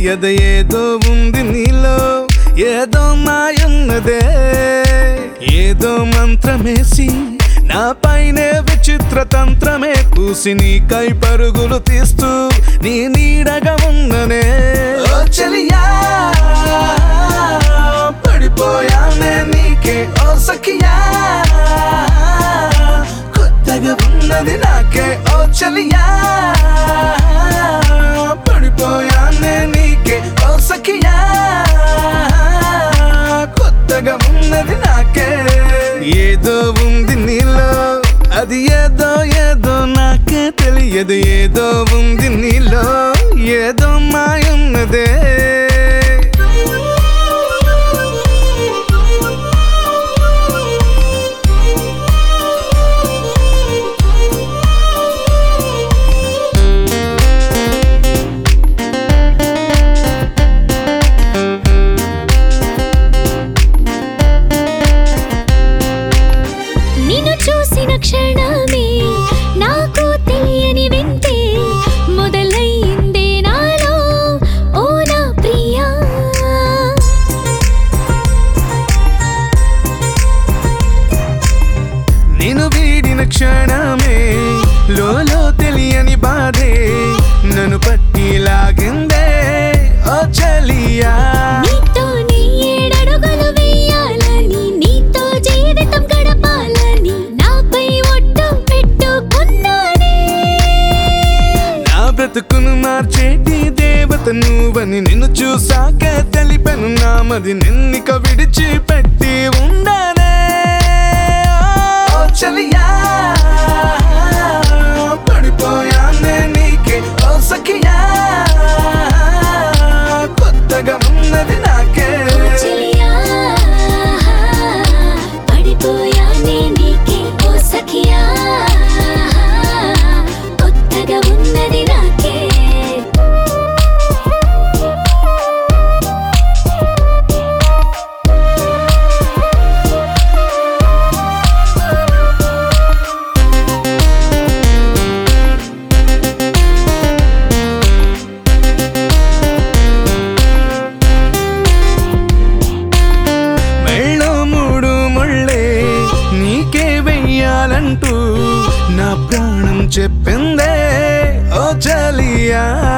తెలియదు ఏదో ఉంది నీలో ఏదో మాయున్నదే ఏదో మంత్రమేసి నా పైనే విచిత్ర తంత్రమే పూసి నీకై పరుగులు తీస్తూ నీ నీడగా ఉన్ననే ఓ చెలియా పడిపోయానే నీకే ఓ సఖియా కొత్తగా ఉన్నది నాకే ఓ చెలియా పడిపోయానే నీకే ఓ సఖియా కొత్తగా ఉన్నది నాకే ఏదో ఉంది నీలో అది ఏదో ఏదో నాకే తెలియదు ఏదో ఉంది నీలో ఏదో మాయున్నదే క్షణమే నాకు తెలియని వింటే మొదలైందే నాలో ఓ నా ప్రియా నేను వీడిన క్షణమే లోలో తెలియని బాధే నన్ను పట్టి లాగిందే ఓ చలియా నీతో నీ ఏడడుగులు వేయాలని నీతో జీవితం గడపాలని నాపై ఒట్టు పెట్టుకున్నానే నా బ్రతుకును మార్చేటి దేవత నువ్వని నిన్ను చూసాక తెలిపెను నామది నిన్నిక విడిచిపెట్టి ఉండనే ఓ చలియా పడిపోయానే నీకే ఓ సఖియా కొత్తగా ఉన్నది నాకే చెలియా పడిపోయానే నీకే ఓ సఖియా కొత్తగా ఉన్నది నాకే అంటూ నా ప్రాణం చెప్పిందే ఓ చలియా